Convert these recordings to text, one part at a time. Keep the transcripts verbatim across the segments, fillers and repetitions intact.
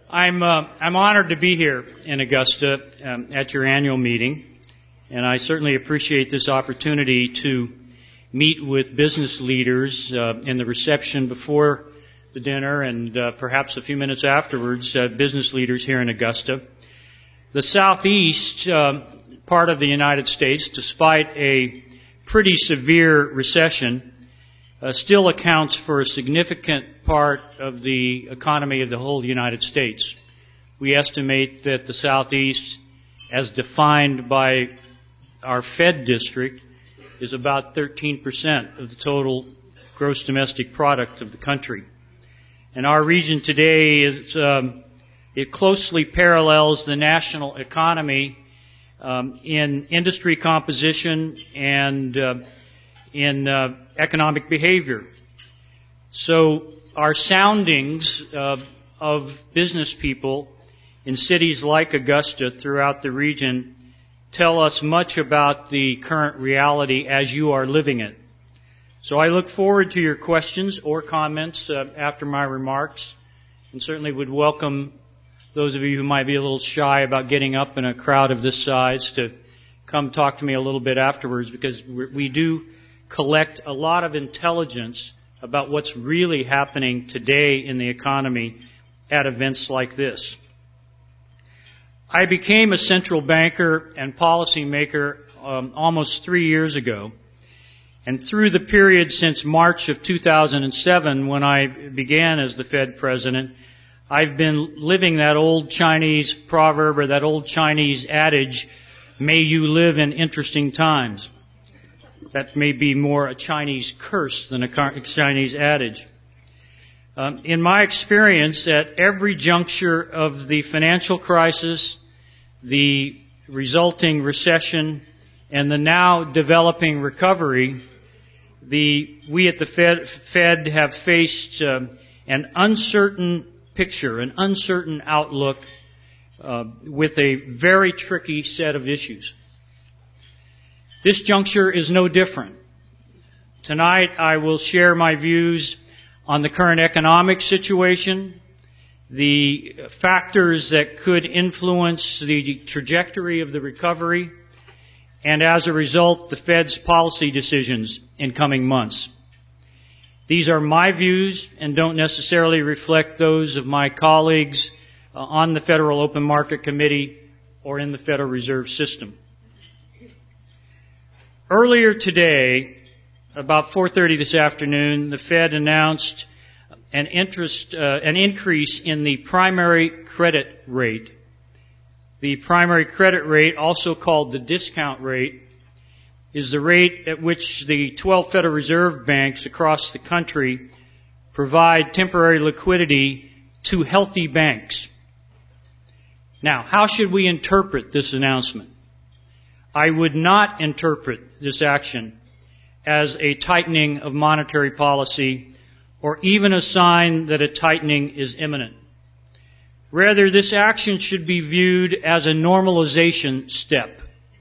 I'm uh, I'm honored to be here in Augusta um, at your annual meeting, and I certainly appreciate this opportunity to meet with business leaders uh, in the reception before the dinner and uh, perhaps a few minutes afterwards, uh, business leaders here in Augusta. The southeast uh, part of the United States, despite a pretty severe recession, uh, still accounts for a significant part of the economy of the whole United States. We estimate that the southeast, as defined by our Fed district, is about thirteen percent of the total gross domestic product of the country. And our region today is um, it closely parallels the national economy um, in industry composition and uh, in uh, economic behavior. So our soundings uh, of business people in cities like Augusta throughout the region tell us much about the current reality as you are living it. So I look forward to your questions or comments uh, after my remarks, and certainly would welcome those of you who might be a little shy about getting up in a crowd of this size to come talk to me a little bit afterwards, because we do collect a lot of intelligence about what's really happening today in the economy at events like this. I became a central banker and policymaker um, almost three years ago. And through the period since March of two thousand seven, when I began as the Fed president, I've been living that old Chinese proverb or that old Chinese adage, may you live in interesting times. That may be more a Chinese curse than a Chinese adage. Um, in my experience, at every juncture of the financial crisis, the resulting recession, and the now developing recovery, the we at the Fed, Fed have faced uh, an uncertain picture, an uncertain outlook uh, with a very tricky set of issues. This juncture is no different. Tonight I will share my views on the current economic situation, the factors that could influence the trajectory of the recovery, and as a result, the Fed's policy decisions in coming months. These are my views and don't necessarily reflect those of my colleagues uh, on the Federal Open Market Committee or in the Federal Reserve System. Earlier today, about four thirty this afternoon, the Fed announced an interest, uh, an increase in the primary credit rate. The primary credit rate, also called the discount rate, is the rate at which the twelve Federal Reserve banks across the country provide temporary liquidity to healthy banks. Now, how should we interpret this announcement? I would not interpret this action as a tightening of monetary policy or even a sign that a tightening is imminent. Rather, this action should be viewed as a normalization step.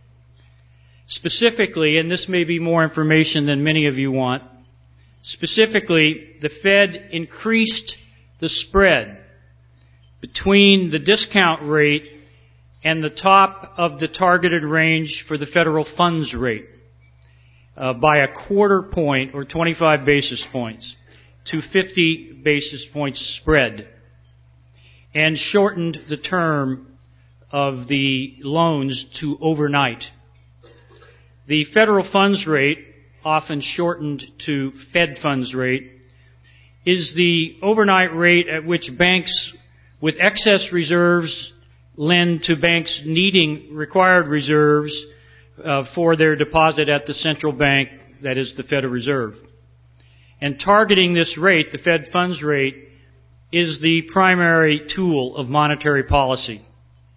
Specifically, and this may be more information than many of you want, specifically, the Fed increased the spread between the discount rate and the top of the targeted range for the federal funds rate uh, by a quarter point or twenty-five basis points to fifty basis points spread, and shortened the term of the loans to overnight. The federal funds rate, often shortened to Fed funds rate, is the overnight rate at which banks with excess reserves lend to banks needing required reserves uh, for their deposit at the central bank, that is the Federal Reserve. And targeting this rate, the Fed funds rate, is the primary tool of monetary policy.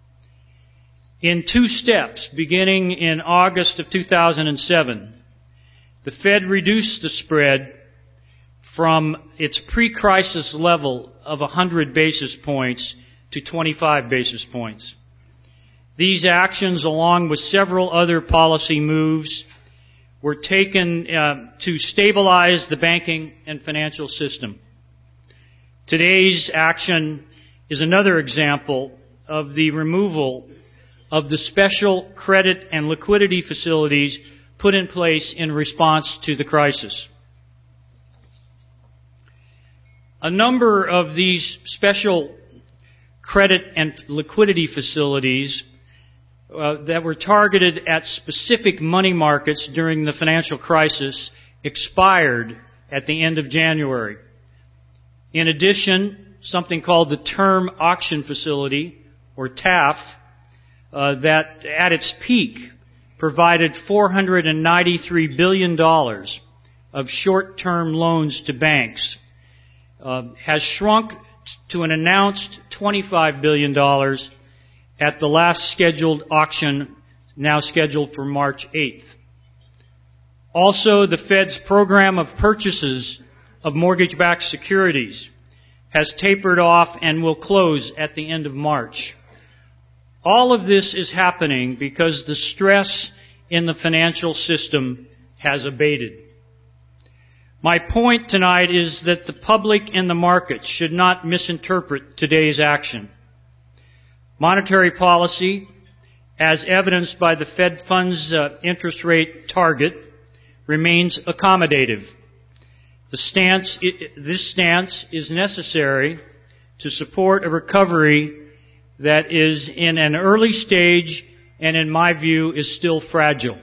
In two steps, beginning in August of two thousand seven, the Fed reduced the spread from its pre-crisis level of one hundred basis points to twenty-five basis points. These actions, along with several other policy moves, were taken uh, to stabilize the banking and financial system. Today's action is another example of the removal of the special credit and liquidity facilities put in place in response to the crisis. A number of these special credit and liquidity facilities uh, that were targeted at specific money markets during the financial crisis expired at the end of January. In addition, something called the Term Auction Facility, or T A F, uh, that at its peak provided four hundred ninety-three billion dollars of short-term loans to banks, uh, has shrunk to an announced twenty-five billion dollars at the last scheduled auction, now scheduled for March eighth. Also, the Fed's program of purchases of mortgage-backed securities has tapered off and will close at the end of March. All of this is happening because the stress in the financial system has abated. My point tonight is that the public and the market should not misinterpret today's action. Monetary policy, as evidenced by the Fed funds uh, interest rate target, remains accommodative. The stance, this stance is necessary to support a recovery that is in an early stage and, in my view, is still fragile.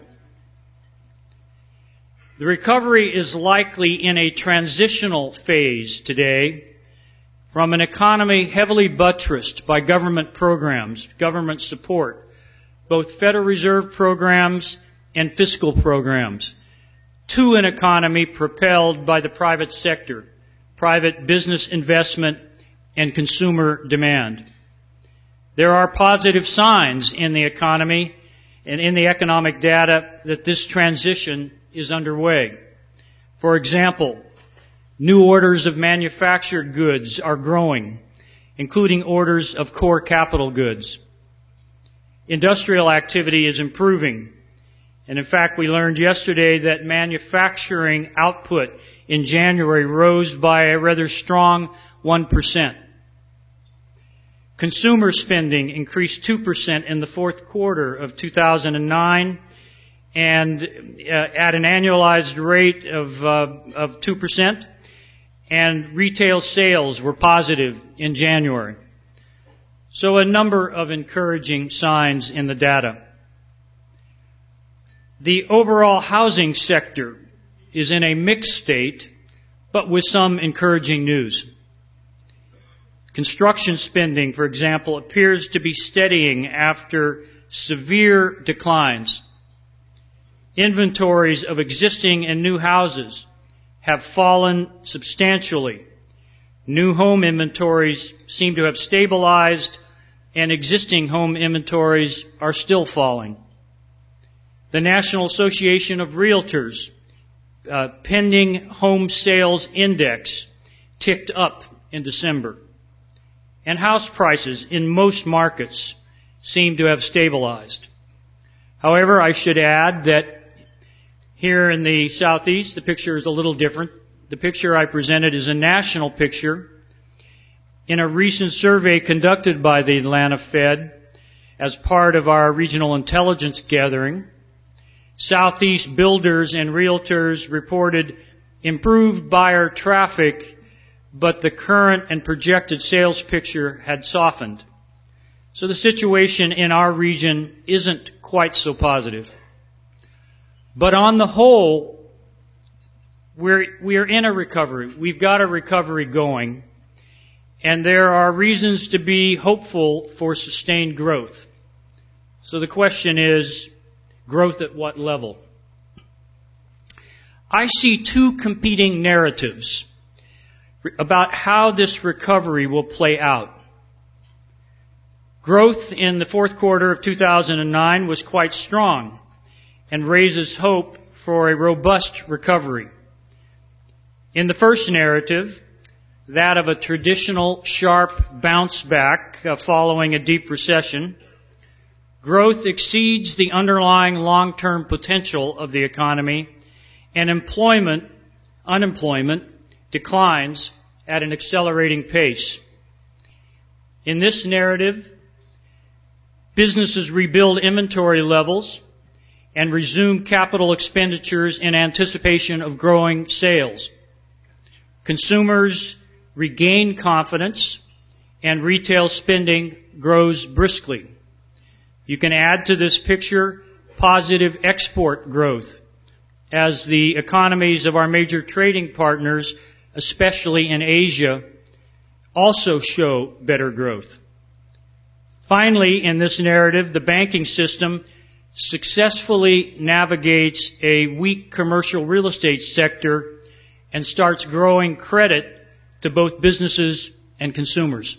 The recovery is likely in a transitional phase today from an economy heavily buttressed by government programs, government support, both Federal Reserve programs and fiscal programs, to an economy propelled by the private sector, private business investment, and consumer demand. There are positive signs in the economy and in the economic data that this transition is underway. For example, new orders of manufactured goods are growing, including orders of core capital goods. Industrial activity is improving. And in fact, we learned yesterday that manufacturing output in January rose by a rather strong one percent. Consumer spending increased two percent in the fourth quarter of two thousand nine, and uh, at an annualized rate of, uh, of two percent, and retail sales were positive in January. So a number of encouraging signs in the data. The overall housing sector is in a mixed state, but with some encouraging news. Construction spending, for example, appears to be steadying after severe declines. Inventories of existing and new houses have fallen substantially. New home inventories seem to have stabilized, and existing home inventories are still falling. The National Association of Realtors uh, pending home sales index ticked up in December. And house prices in most markets seem to have stabilized. However, I should add that here in the Southeast, the picture is a little different. The picture I presented is a national picture. In a recent survey conducted by the Atlanta Fed as part of our regional intelligence gathering, Southeast builders and realtors reported improved buyer traffic, but the current and projected sales picture had softened. So the situation in our region isn't quite so positive. But on the whole, we're, we're in a recovery. We've got a recovery going, and there are reasons to be hopeful for sustained growth. So the question is, growth at what level? I see two competing narratives about how this recovery will play out. Growth in the fourth quarter of two thousand nine was quite strong and raises hope for a robust recovery. In the first narrative, that of a traditional sharp bounce back uh, following a deep recession, growth exceeds the underlying long-term potential of the economy, and employment, unemployment, declines at an accelerating pace. In this narrative, businesses rebuild inventory levels and resume capital expenditures in anticipation of growing sales. Consumers regain confidence and retail spending grows briskly. You can add to this picture positive export growth as the economies of our major trading partners, especially in Asia, also show better growth. Finally, in this narrative, the banking system successfully navigates a weak commercial real estate sector and starts growing credit to both businesses and consumers.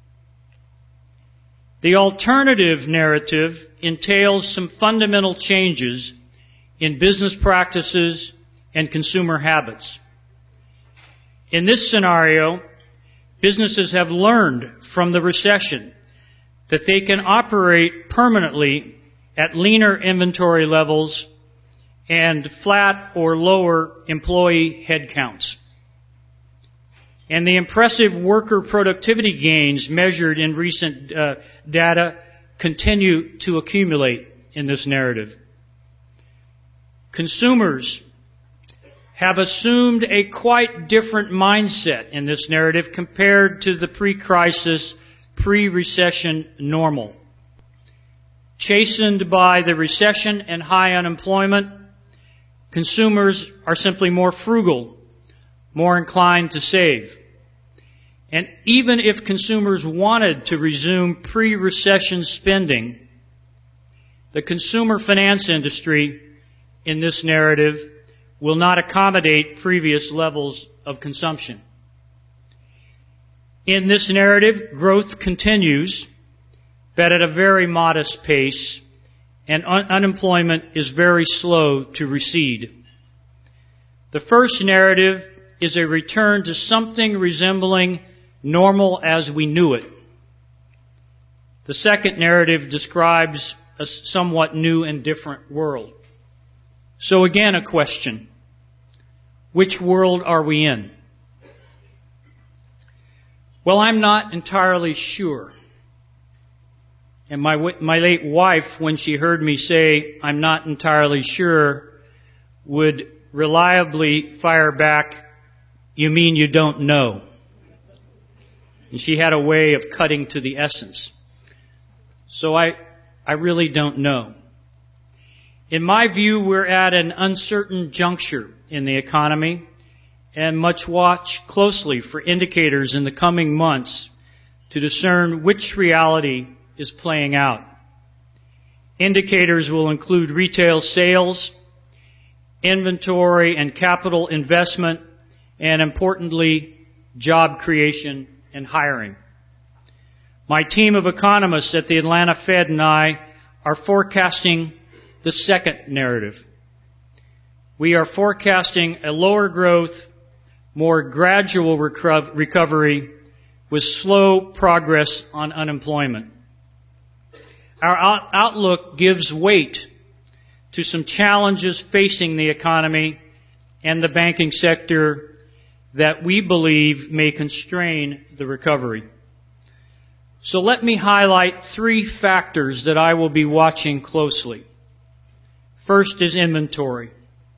The alternative narrative entails some fundamental changes in business practices and consumer habits. In this scenario, businesses have learned from the recession that they can operate permanently at leaner inventory levels and flat or lower employee headcounts. And the impressive worker productivity gains measured in recent uh, data continue to accumulate in this narrative. Consumers have assumed a quite different mindset in this narrative compared to the pre-crisis, pre-recession normal. Chastened by the recession and high unemployment, consumers are simply more frugal, more inclined to save. And even if consumers wanted to resume pre-recession spending, the consumer finance industry in this narrative will not accommodate previous levels of consumption. In this narrative, growth continues, but at a very modest pace, and un- unemployment is very slow to recede. The first narrative is a return to something resembling normal as we knew it. The second narrative describes a somewhat new and different world. So again, a question. Which world are we in? Well, I'm not entirely sure. And my my late wife, when she heard me say, I'm not entirely sure, would reliably fire back, you mean you don't know? And she had a way of cutting to the essence. So I, I really don't know. In my view, we're at an uncertain juncture in the economy and must watch closely for indicators in the coming months to discern which reality is playing out. Indicators will include retail sales, inventory and capital investment, and importantly, job creation and hiring. My team of economists at the Atlanta Fed and I are forecasting the second narrative. We are forecasting a lower growth, more gradual reco- recovery with slow progress on unemployment. Our out- outlook gives weight to some challenges facing the economy and the banking sector that we believe may constrain the recovery. So let me highlight three factors that I will be watching closely. First is inventory.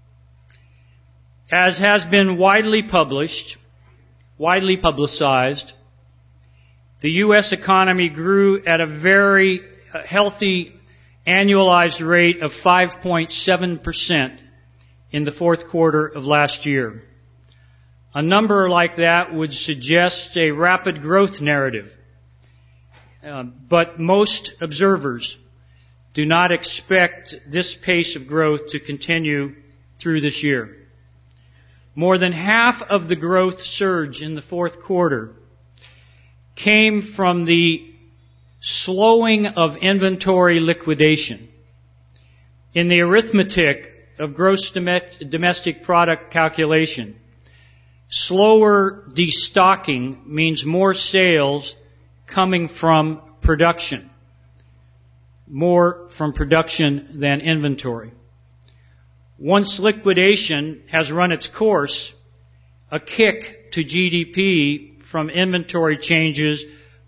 As has been widely published, widely publicized, the U S economy grew at a very healthy annualized rate of five point seven percent in the fourth quarter of last year. A number like that would suggest a rapid growth narrative. Uh, but most observers do not expect this pace of growth to continue through this year. More than half of the growth surge in the fourth quarter came from the slowing of inventory liquidation. In the arithmetic of gross domestic product calculation, slower destocking means more sales coming from production, more from production than inventory. Once liquidation has run its course, a kick to G D P from inventory changes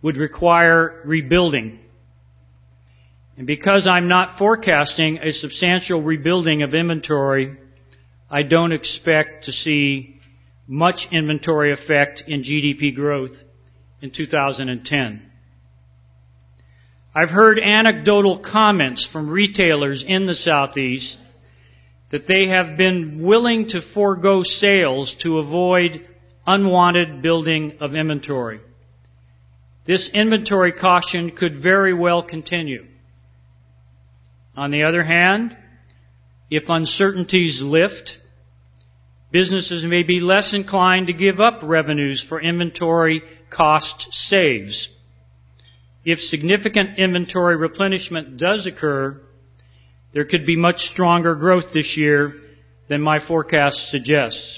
would require rebuilding. And because I'm not forecasting a substantial rebuilding of inventory, I don't expect to see much inventory effect in G D P growth in two thousand ten. I've heard anecdotal comments from retailers in the Southeast that they have been willing to forego sales to avoid unwanted building of inventory. This inventory caution could very well continue. On the other hand, if uncertainties lift, businesses may be less inclined to give up revenues for inventory cost saves. If significant inventory replenishment does occur, there could be much stronger growth this year than my forecast suggests.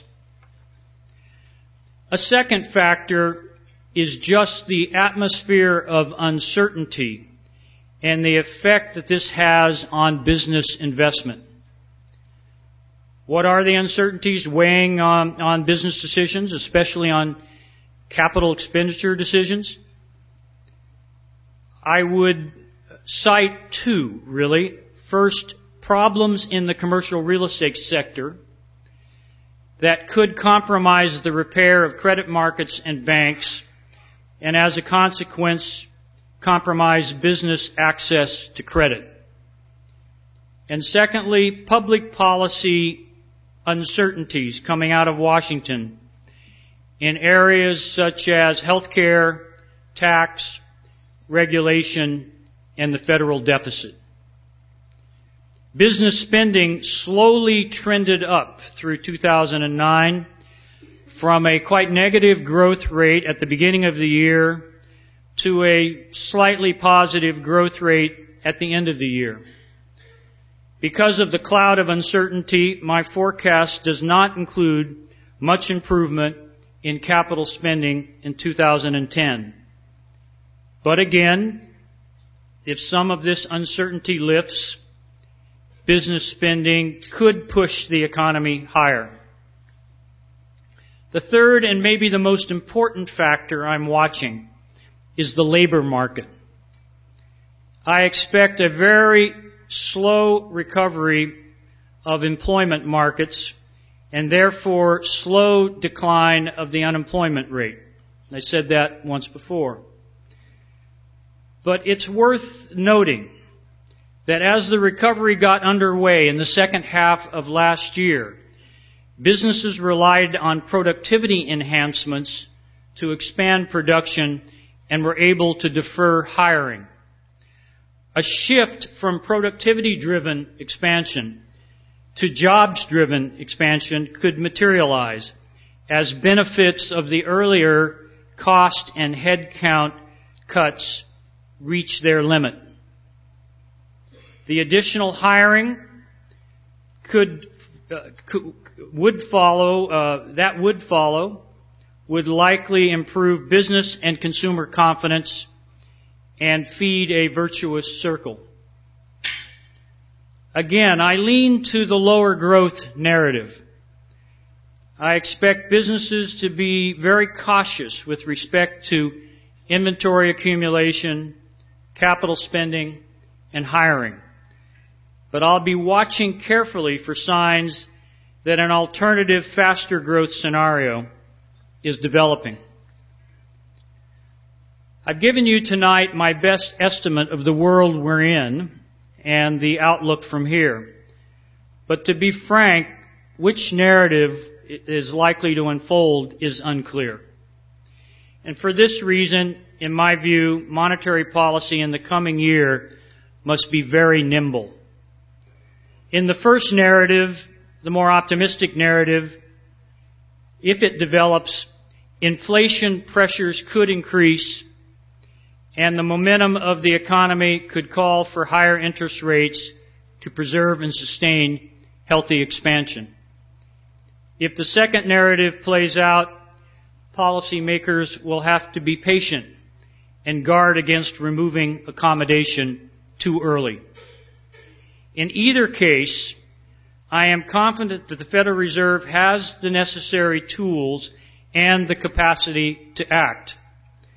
A second factor is just the atmosphere of uncertainty and the effect that this has on business investment. What are the uncertainties weighing on, on business decisions, especially on capital expenditure decisions? I would cite two, really. First, problems in the commercial real estate sector that could compromise the repair of credit markets and banks, and as a consequence, compromise business access to credit. And secondly, public policy uncertainties coming out of Washington in areas such as healthcare, tax, regulation, and the federal deficit. Business spending slowly trended up through two thousand nine from a quite negative growth rate at the beginning of the year to a slightly positive growth rate at the end of the year. Because of the cloud of uncertainty, my forecast does not include much improvement in capital spending in two thousand ten. But again, if some of this uncertainty lifts, business spending could push the economy higher. The third and maybe the most important factor I'm watching is the labor market. I expect a very slow recovery of employment markets and therefore slow decline of the unemployment rate. I said that once before. But it's worth noting that as the recovery got underway in the second half of last year, businesses relied on productivity enhancements to expand production and were able to defer hiring. A shift from productivity-driven expansion to jobs-driven expansion could materialize as benefits of the earlier cost and headcount cuts reach their limit. The additional hiring could, uh, could would follow. Uh, that would follow. Would likely improve business and consumer confidence and feed a virtuous circle. Again, I lean to the lower growth narrative. I expect businesses to be very cautious with respect to inventory accumulation, capital spending, and hiring. But I'll be watching carefully for signs that an alternative faster growth scenario is developing. I've given you tonight my best estimate of the world we're in and the outlook from here. But to be frank, which narrative is likely to unfold is unclear. And for this reason, in my view, monetary policy in the coming year must be very nimble. In the first narrative, the more optimistic narrative, if it develops, inflation pressures could increase and the momentum of the economy could call for higher interest rates to preserve and sustain healthy expansion. If the second narrative plays out, policymakers will have to be patient and guard against removing accommodation too early. In either case, I am confident that the Federal Reserve has the necessary tools and the capacity to act.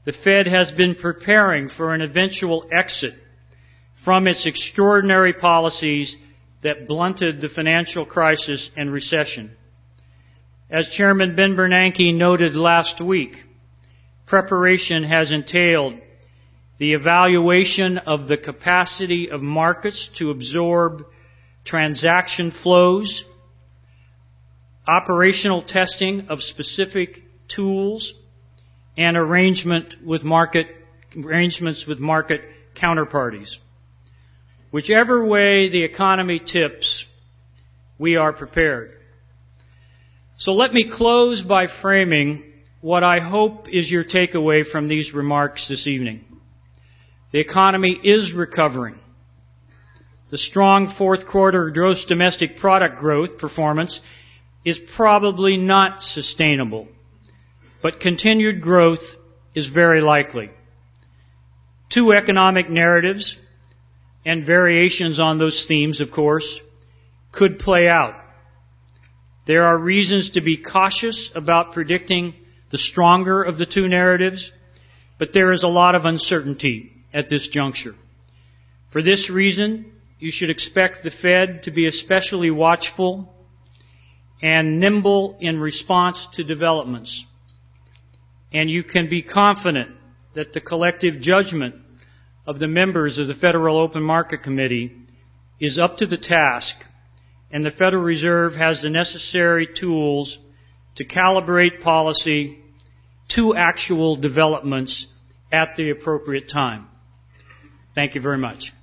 the Fed has been preparing for an eventual exit from its extraordinary policies that blunted the financial crisis and recession. As Chairman Ben Bernanke noted last week, preparation has entailed the evaluation of the capacity of markets to absorb transaction flows, operational testing of specific tools, and arrangement with market, arrangements with market counterparties. Whichever way the economy tips, we are prepared. So let me close by framing what I hope is your takeaway from these remarks this evening. The economy is recovering. The strong fourth quarter gross domestic product growth performance is probably not sustainable, but continued growth is very likely. Two economic narratives, and variations on those themes, of course, could play out. There are reasons to be cautious about predicting the stronger of the two narratives, but there is a lot of uncertainty at this juncture. For this reason, you should expect the Fed to be especially watchful and nimble in response to developments. And you can be confident that the collective judgment of the members of the Federal Open Market Committee is up to the task, and the Federal Reserve has the necessary tools to calibrate policy to actual developments at the appropriate time. Thank you very much.